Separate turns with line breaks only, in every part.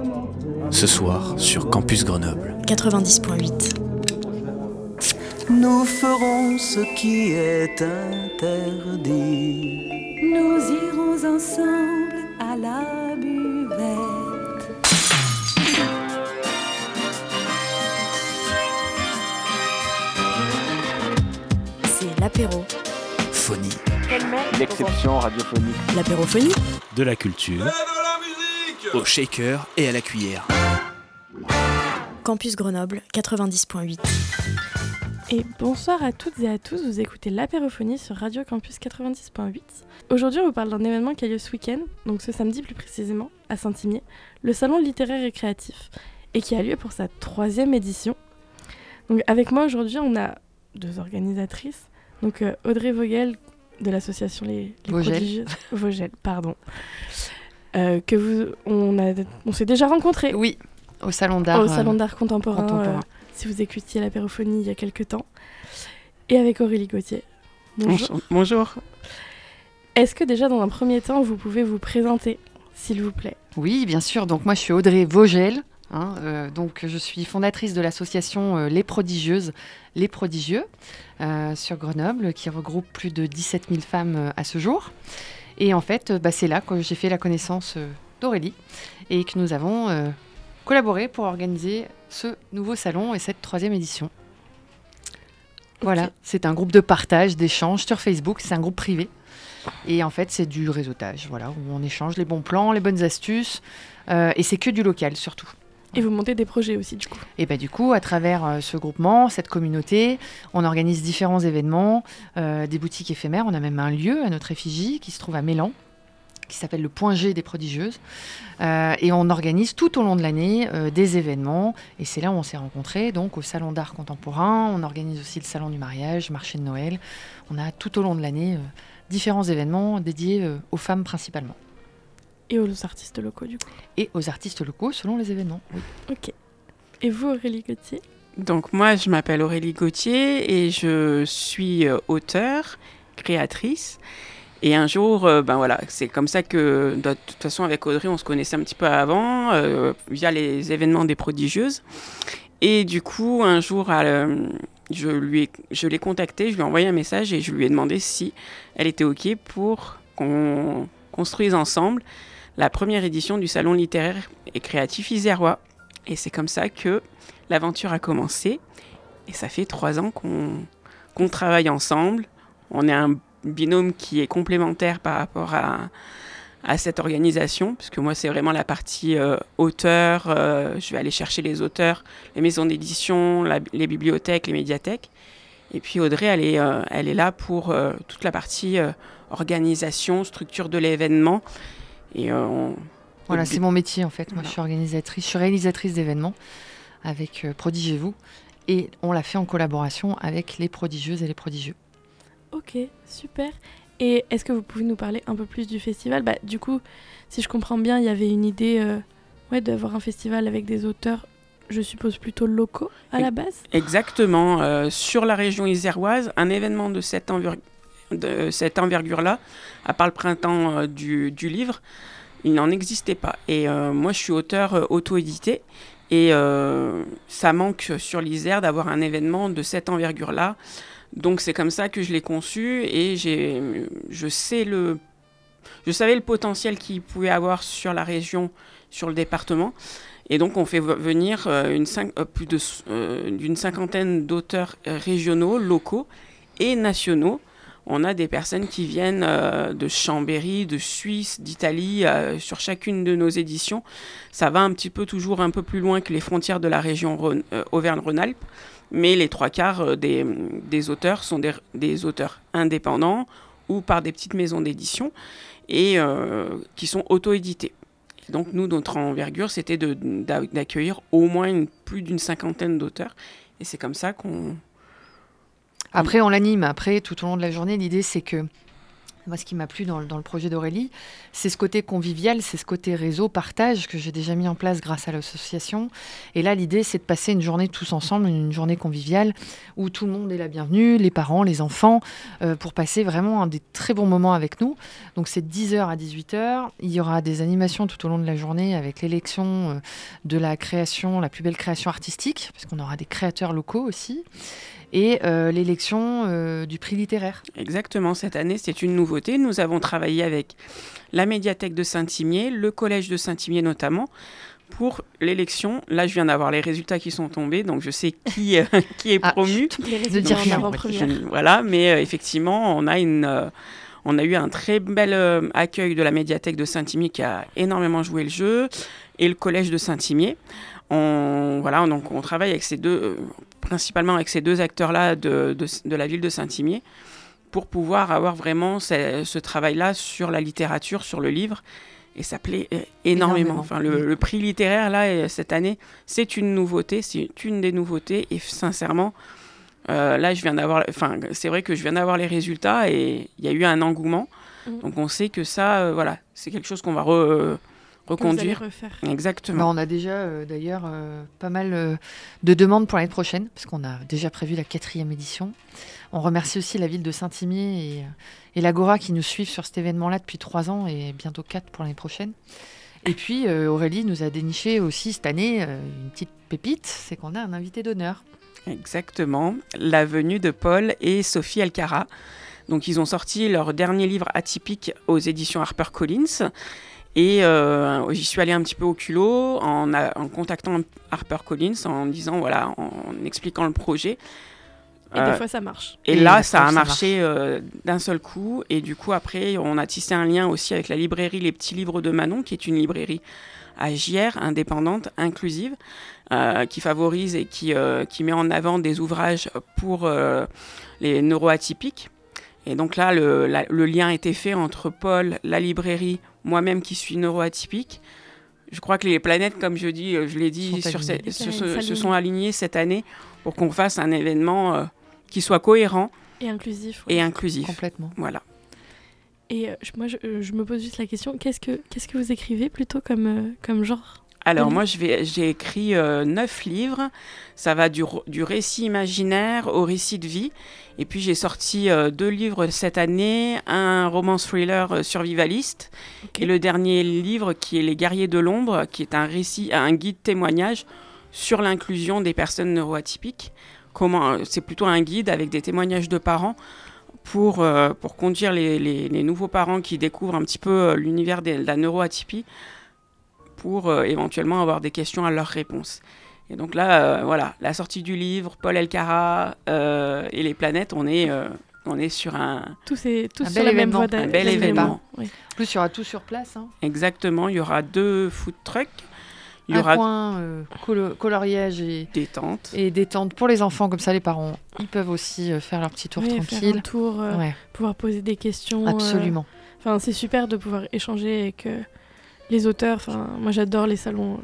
Ce soir, sur Campus Grenoble.
90.8.
Nous ferons ce qui est interdit.
Nous irons ensemble à la buvette.
C'est l'apéro.
Phonie.
L'exception radiophonique.
L'apérophonie.
De la culture. Au shaker et à la cuillère.
Campus Grenoble, 90.8.
Et bonsoir à toutes et à tous, vous écoutez l'apérophonie sur Radio Campus 90.8. Aujourd'hui, on vous parle d'un événement qui a lieu ce week-end, donc ce samedi plus précisément, à Saint-Imier, le Salon littéraire et créatif, et qui a lieu pour sa 3e édition. Donc avec moi aujourd'hui, on a 2 organisatrices, donc Audrey Vogel de l'association Les Prodigieuses. Vogel, pardon. On s'est déjà rencontrés.
Oui, au Salon d'Art.
Au Salon d'Art contemporain. Si vous écoutiez l'apérophonie il y a quelques temps. Et avec Aurélie Gauthier. Bonjour.
Bonjour.
Est-ce que déjà dans un premier temps, vous pouvez vous présenter, s'il vous plaît ?
Oui, bien sûr. Donc moi, je suis Audrey Vogel. Donc je suis fondatrice de l'association Les Prodigieuses, Les Prodigieux, sur Grenoble, qui regroupe plus de 17 000 femmes à ce jour. Et en fait, c'est là que j'ai fait la connaissance d'Aurélie et que nous avons collaboré pour organiser ce nouveau salon et cette 3e édition. Voilà, c'est un groupe de partage, d'échange sur Facebook, c'est un groupe privé. Et en fait, c'est du réseautage, voilà, où on échange les bons plans, les bonnes astuces, et c'est que du local surtout.
Et vous montez des projets aussi, du coup.
Et du coup, à travers ce groupement, cette communauté, on organise différents événements, des boutiques éphémères. On a même un lieu à notre effigie qui se trouve à Mélan, qui s'appelle le Point G des Prodigieuses. Et on organise tout au long de l'année des événements. Et c'est là où on s'est rencontrés, donc au Salon d'Art contemporain. On organise aussi le Salon du mariage, marché de Noël. On a tout au long de l'année différents événements dédiés aux femmes principalement.
Et aux artistes locaux, du coup.
Et aux artistes locaux, selon les événements, oui.
Ok. Et vous, Aurélie Gauthier ?
Donc moi, je m'appelle Aurélie Gauthier et je suis auteure, créatrice. Et un jour, c'est comme ça que, de toute façon, avec Audrey, on se connaissait un petit peu avant, via les événements des Prodigieuses. Et du coup, un jour, je l'ai contactée, je lui ai envoyé un message et je lui ai demandé si elle était OK pour qu'on construise ensemble la première édition du Salon littéraire et créatif isérois. Et c'est comme ça que l'aventure a commencé. Et ça fait 3 ans qu'on travaille ensemble. On est un binôme qui est complémentaire par rapport à cette organisation, puisque moi, c'est vraiment la partie auteur. Je vais aller chercher les auteurs, les maisons d'édition, les bibliothèques, les médiathèques. Et puis Audrey, elle est là pour toute la partie organisation, structure de l'événement. Et
voilà, c'est mon métier en fait. Moi, je suis organisatrice, je suis réalisatrice d'événements avec Prodigez-vous. Et on l'a fait en collaboration avec les Prodigieuses et les Prodigieux.
Ok, super. Et est-ce que vous pouvez nous parler un peu plus du festival ? Du coup, si je comprends bien, il y avait une idée d'avoir un festival avec des auteurs, je suppose plutôt locaux à la base ?
Exactement. Sur la région iséroise, un événement de cette envergure-là, à part le printemps du livre, il n'en existait pas. Et moi, je suis auteur auto-édité. Et ça manque sur l'Isère d'avoir un événement de cette envergure-là. Donc c'est comme ça que je l'ai conçu et je savais le potentiel qu'il pouvait avoir sur la région, sur le département. Et donc on fait venir plus d'une cinquantaine d'auteurs régionaux, locaux et nationaux. On a des personnes qui viennent de Chambéry, de Suisse, d'Italie, sur chacune de nos éditions. Ça va un petit peu toujours un peu plus loin que les frontières de la région Auvergne-Rhône-Alpes. Mais les 3/4 des auteurs sont des auteurs indépendants ou par des petites maisons d'édition et qui sont auto-édités. Et donc nous, notre envergure, c'était d'accueillir au moins plus d'une cinquantaine d'auteurs. Et c'est comme ça qu'on...
Après, on l'anime. Après, tout au long de la journée, l'idée, c'est que Moi, ce qui m'a plu dans le projet d'Aurélie, c'est ce côté convivial, c'est ce côté réseau, partage que j'ai déjà mis en place grâce à l'association. Et là, l'idée, c'est de passer une journée tous ensemble, une journée conviviale, où tout le monde est la bienvenue, les parents, les enfants, pour passer vraiment des très bons moments avec nous. Donc, c'est de 10h à 18h. Il y aura des animations tout au long de la journée avec l'élection de la création, la plus belle création artistique, parce qu'on aura des créateurs locaux aussi. Et l'élection du prix littéraire.
Exactement, cette année, c'est une nouveauté. Nous avons travaillé avec la médiathèque de Saint-Imier, le collège de Saint-Imier notamment, pour l'élection. Là, je viens d'avoir les résultats qui sont tombés, donc je sais qui est promu.
Les résultats en avant-première.
Voilà, mais effectivement, on a eu un très bel accueil de la médiathèque de Saint-Imier qui a énormément joué le jeu, et le collège de Saint-Imier. Donc on travaille avec principalement avec ces deux acteurs-là de la ville de Saint-Imier pour pouvoir avoir vraiment ce travail-là sur la littérature, sur le livre. Et ça plaît énormément. Enfin, le prix littéraire, là, cette année, c'est une nouveauté, c'est une des nouveautés. Et sincèrement, là, c'est vrai que je viens d'avoir les résultats et il y a eu un engouement. Donc on sait que ça, c'est quelque chose qu'on va reconduire. Exactement.
On a déjà d'ailleurs pas mal de demandes pour l'année prochaine, parce qu'on a déjà prévu la 4e édition. On remercie aussi la ville de Saint-Imier et l'Agora qui nous suivent sur cet événement-là depuis 3 ans et bientôt 4 pour l'année prochaine. Et puis Aurélie nous a déniché aussi cette année une petite pépite, c'est qu'on a un invité d'honneur.
Exactement, la venue de Paul et Sophie Alcara. Donc ils ont sorti leur dernier livre atypique aux éditions HarperCollins. Et j'y suis allée un petit peu au culot en contactant HarperCollins, en disant, en expliquant le projet.
Et des fois, ça marche.
Et là, ça a marché d'un seul coup. Et du coup, après, on a tissé un lien aussi avec la librairie Les Petits Livres de Manon, qui est une librairie à Gières, indépendante, inclusive, qui favorise et qui met en avant des ouvrages pour les neuroatypiques. Et donc là, le lien a été fait entre Paul, la librairie, moi-même qui suis neuroatypique. Je crois que les planètes, comme je l'ai dit, se sont alignées cette année pour qu'on fasse un événement qui soit cohérent
et inclusif.
Et inclusif.
Complètement.
Voilà.
Et moi, je me pose juste la question, qu'est-ce que vous écrivez plutôt comme genre ?
Alors moi, j'ai écrit 9 livres. Ça va du récit imaginaire au récit de vie. Et puis j'ai sorti 2 livres cette année, un roman thriller survivaliste, et le dernier livre qui est Les Guerriers de l'ombre, qui est un guide témoignage sur l'inclusion des personnes neuroatypiques. C'est plutôt un guide avec des témoignages de parents pour conduire les nouveaux parents qui découvrent un petit peu l'univers de la neuroatypie, pour éventuellement avoir des questions à leurs réponses. Et donc là, la sortie du livre, Paul Alcara et les planètes, on est sur un
sur la même voie
un bel événement.
Oui.
En plus, il y aura tout sur place. Hein.
Exactement, il y aura 2 food trucks.
Il y aura coin coloriage et détente pour les enfants, comme ça les parents ils peuvent aussi faire leur petit tour tranquille.
Faire un tour, pouvoir poser des questions.
Absolument.
C'est super de pouvoir échanger avec les auteurs. Moi j'adore les salons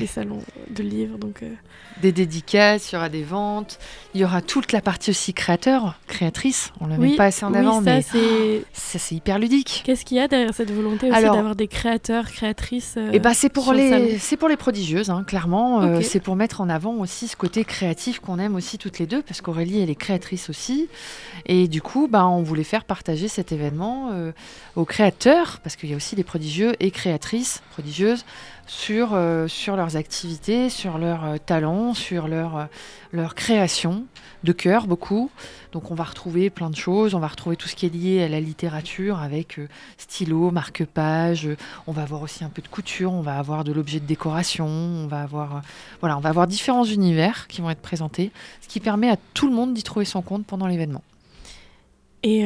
de livres. Donc,
des dédicaces, il y aura des ventes, il y aura toute la partie aussi créatrice. On ne le met pas assez en avant, mais c'est hyper ludique.
Qu'est-ce qu'il y a derrière cette volonté aussi d'avoir des créateurs, créatrices
c'est pour les prodigieuses, hein, clairement. Okay. C'est pour mettre en avant aussi ce côté créatif qu'on aime aussi toutes les deux, parce qu'Aurélie, elle est créatrice aussi. Et du coup, on voulait faire partager cet événement aux créateurs, parce qu'il y a aussi des prodigieux et créatrices prodigieuses, sur leurs activités, sur leurs talents, sur leur création de cœur, beaucoup. Donc on va retrouver plein de choses, on va retrouver tout ce qui est lié à la littérature avec stylo, marque-page, on va avoir aussi un peu de couture, on va avoir de l'objet de décoration, on va avoir différents univers qui vont être présentés, ce qui permet à tout le monde d'y trouver son compte pendant l'événement.
Et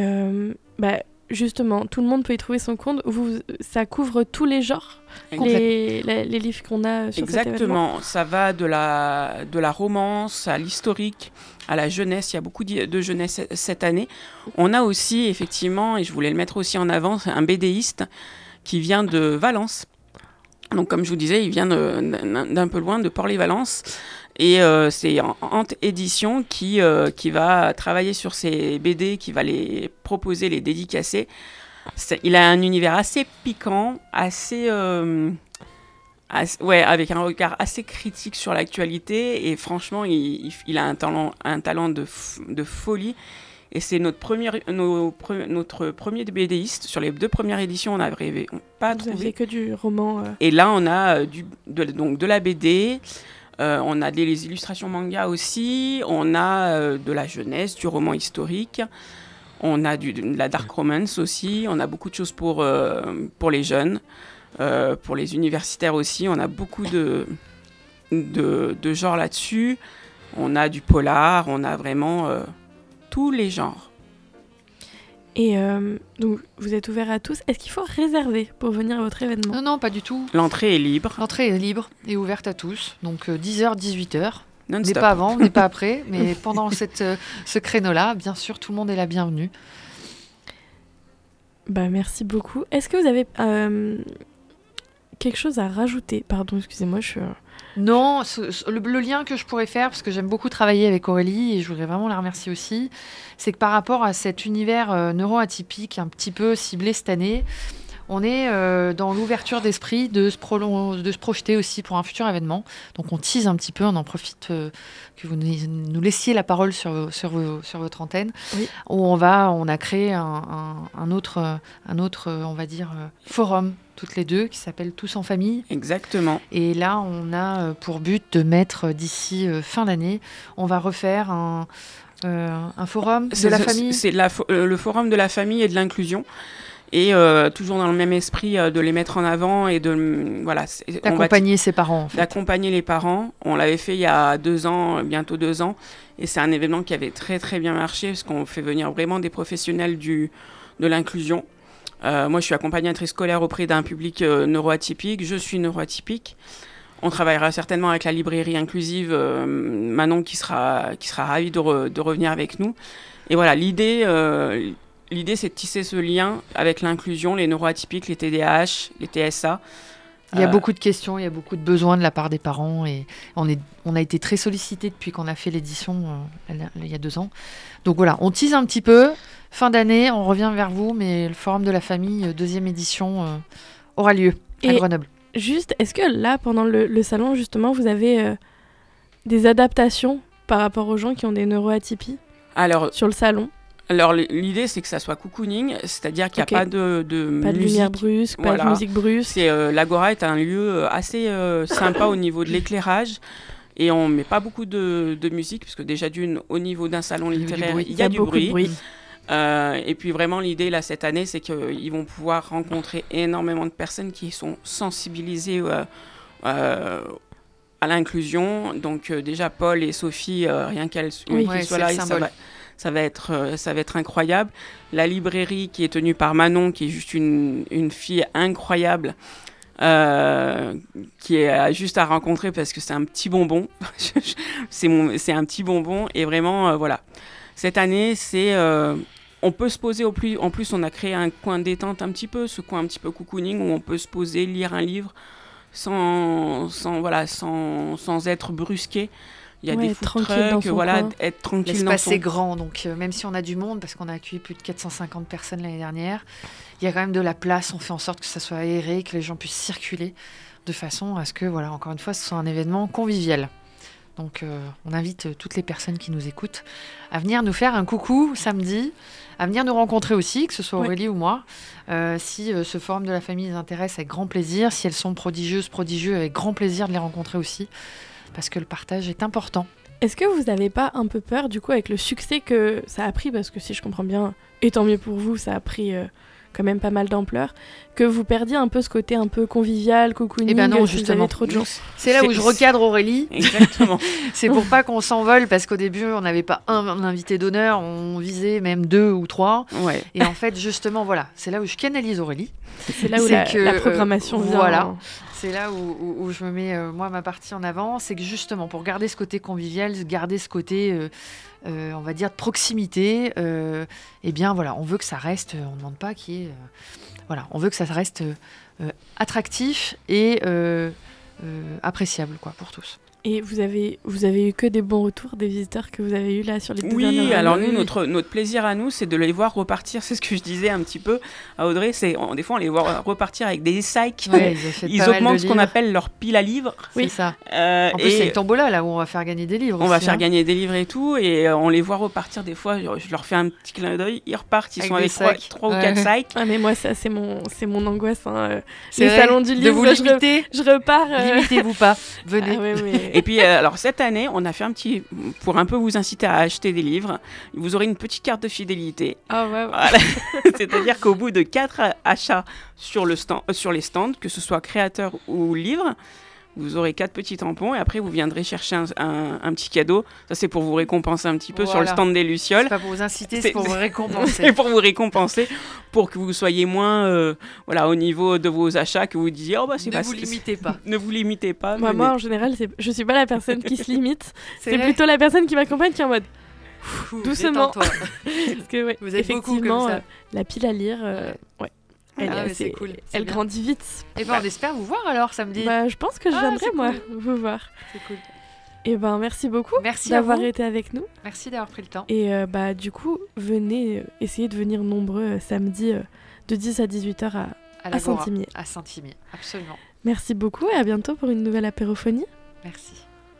justement, tout le monde peut y trouver son compte. Ça couvre tous les genres, les livres qu'on a sur cet événement.
Exactement, ça va de la romance à l'historique, à la jeunesse. Il y a beaucoup de jeunesse cette année. On a aussi, effectivement, et je voulais le mettre aussi en avant, un BDiste qui vient de Valence. Donc, comme je vous disais, il vient d'un peu loin, de Port-les-Valence. Et c'est Ant Édition qui va travailler sur ces BD, qui va les proposer, les dédicacer il a un univers assez piquant, assez, avec un regard assez critique sur l'actualité. Et franchement, il a un talent de folie. Et c'est notre premier BDiste. Sur les 2 premières éditions, on n'avait pas trouvé.
Vous avez que du roman.
Et là, on a donc de la BD, on a les illustrations manga aussi, on a de la jeunesse, du roman historique, on a de la dark romance aussi, on a beaucoup de choses pour les jeunes, pour les universitaires aussi, on a beaucoup de genres là-dessus, on a du polar, on a vraiment tous les genres.
Et donc, vous êtes ouvert à tous. Est-ce qu'il faut réserver pour venir à votre événement ?
Non, pas du tout.
L'entrée est libre.
L'entrée est libre et ouverte à tous. Donc 10h, 18h.
Non-stop.
N'est pas avant, n'est pas après. Mais pendant ce créneau-là, bien sûr, tout le monde est la bienvenue.
Merci beaucoup. Est-ce que vous avez quelque chose à rajouter ? Pardon, excusez-moi, je suis...
Non, le lien que je pourrais faire, parce que j'aime beaucoup travailler avec Aurélie et je voudrais vraiment la remercier aussi, c'est que par rapport à cet univers neuroatypique un petit peu ciblé cette année, on est dans l'ouverture d'esprit de se projeter aussi pour un futur événement. Donc on tease un petit peu, on en profite que vous nous laissiez la parole sur votre antenne.
Oui.
Où on a créé un autre, on va dire, forum toutes les 2 qui s'appelle Tous en famille.
Exactement.
Et là, on a pour but de mettre d'ici fin d'année, on va refaire un forum de la famille.
C'est le forum de la famille et de l'inclusion. Et toujours dans le même esprit de les mettre en avant et
d'accompagner ses parents. En fait.
D'accompagner les parents. On l'avait fait il y a 2 ans, bientôt 2 ans. Et c'est un événement qui avait très très bien marché parce qu'on fait venir vraiment des professionnels de l'inclusion. Moi, je suis accompagnatrice scolaire auprès d'un public neuroatypique. Je suis neuroatypique. On travaillera certainement avec la librairie inclusive Manon qui sera ravie de revenir avec nous. Et voilà, l'idée, c'est de tisser ce lien avec l'inclusion, les neuroatypiques, les TDAH, les TSA.
Il y a beaucoup de questions, il y a beaucoup de besoins de la part des parents et on a été très sollicités depuis qu'on a fait l'édition il y a 2 ans. Donc voilà, on tease un petit peu. Fin d'année, on revient vers vous, mais le Forum de la famille, 2e édition, aura lieu à Grenoble.
Juste, est-ce que là, pendant le salon, justement, vous avez des adaptations par rapport aux gens qui ont des neuroatypies sur le salon ?
Alors l'idée c'est que ça soit cocooning, c'est-à-dire qu'il n'y a pas de
pas de lumière brusque, pas de musique brusque.
L'Agora est un lieu assez sympa au niveau de l'éclairage et on met pas beaucoup de musique parce que déjà au niveau d'un salon littéraire il y a du bruit. Et puis vraiment l'idée là cette année c'est qu'ils vont pouvoir rencontrer énormément de personnes qui sont sensibilisées à l'inclusion. Donc déjà Paul et Sophie, rien qu'elles soient là, ça va être incroyable. La librairie qui est tenue par Manon, qui est juste une fille incroyable, qui est juste à rencontrer parce que c'est un petit bonbon. C'est un petit bonbon. Et vraiment, voilà. Cette année, on peut se poser en plus, on a créé un coin détente un petit peu, ce coin un petit peu cocooning où on peut se poser, lire un livre sans être brusqué. Il y a des food trucks, être tranquille.
L'espace est grand, donc même si on a du monde, parce qu'on a accueilli plus de 450 personnes l'année dernière, il y a quand même de la place, on fait en sorte que ça soit aéré, que les gens puissent circuler, de façon à ce que, voilà, encore une fois, ce soit un événement convivial. Donc on invite toutes les personnes qui nous écoutent à venir nous faire un coucou samedi, à venir nous rencontrer aussi, que ce soit Aurélie ou moi. Si ce forum de la famille les intéresse, avec grand plaisir. Si elles sont prodigieux, avec grand plaisir de les rencontrer aussi. Parce que le partage est important.
Est-ce que vous n'avez pas un peu peur, du coup, avec le succès que ça a pris, parce que si je comprends bien, et tant mieux pour vous, ça a pris quand même pas mal d'ampleur, que vous perdiez un peu ce côté un peu convivial, cocooning,
eh ben non, justement,
trop de gens.
C'est là où je recadre Aurélie.
Exactement.
C'est pour pas qu'on s'envole, parce qu'au début, on n'avait pas un invité d'honneur, on visait même 2 ou 3.
Ouais.
Et en fait, justement, voilà, c'est là où je canalise Aurélie.
C'est là où la programmation vient.
Voilà. C'est là où je me mets, moi, ma partie en avant. C'est que justement, pour garder ce côté convivial, garder ce côté, on va dire, de proximité, eh bien, voilà, on veut que ça reste, on ne demande pas qu'il y ait... voilà, on veut que ça reste attractif et appréciable, quoi, pour tous.
Et vous avez eu que des bons retours des visiteurs que vous avez eu là sur les 2 dernières années?
Oui, alors nous, notre plaisir à nous, c'est de les voir repartir. C'est ce que je disais un petit peu à Audrey. Des fois, on les voit repartir avec des sacs.
Ouais,
ils augmentent ce qu'on appelle leur pile à livres.
Oui, c'est ça. En plus, c'est une tombola là où on va faire gagner des livres.
On va faire gagner des livres et tout. Et on les voit repartir des fois. Je leur fais un petit clin d'œil. Ils repartent. Ils sont avec 3 ou 4 sacs.
Ah, mais moi, ça, c'est mon angoisse. Hein.
C'est
les
vrai,
salons du livre,
de vous limiter.
Je repars.
Limitez-vous pas. Venez.
Ah, ouais, mais...
Et puis, alors cette année, on a fait un petit... Pour un peu vous inciter à acheter des livres, vous aurez une petite carte de fidélité.
Ah ouais.
Voilà. C'est-à-dire qu'au bout de 4 achats sur les stands, que ce soit créateur ou livre, vous aurez 4 petits tampons et après vous viendrez chercher un petit cadeau. Ça, c'est pour vous récompenser un petit peu sur le stand des Lucioles.
C'est pas pour vous inciter, c'est pour vous récompenser.
C'est pour vous récompenser, pour que vous soyez moins au niveau de vos achats, que vous disiez
ne vous limitez pas.
Ne vous limitez pas.
Moi, en général, je suis pas la personne qui se limite. C'est plutôt la personne qui m'accompagne qui est en mode doucement. Parce que, ouais,
vous êtes
effectivement,
beaucoup comme ça.
La pile à lire, ouais.
C'est cool.
Elle grandit vite.
Et on espère vous voir alors samedi.
Je pense que je viendrai vous voir.
C'est cool.
Et merci beaucoup
d'avoir
été avec nous.
Merci d'avoir pris le temps.
Et du coup, venez essayer de venir nombreux samedi de 10 à 18h à Saint-Imier.
À Saint-Imier, absolument.
Merci beaucoup et à bientôt pour une nouvelle apérophonie.
Merci.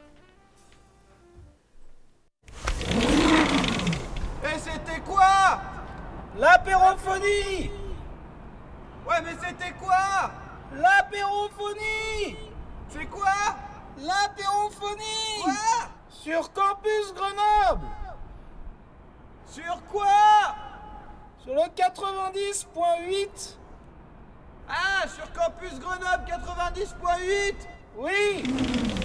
Et c'était quoi? L'apérophonie? Ouais, mais c'était quoi? L'apérophonie? C'est quoi? L'apérophonie? Quoi? Sur Campus Grenoble? Sur quoi? Sur le 90.8? Ah, sur Campus Grenoble 90.8? Oui.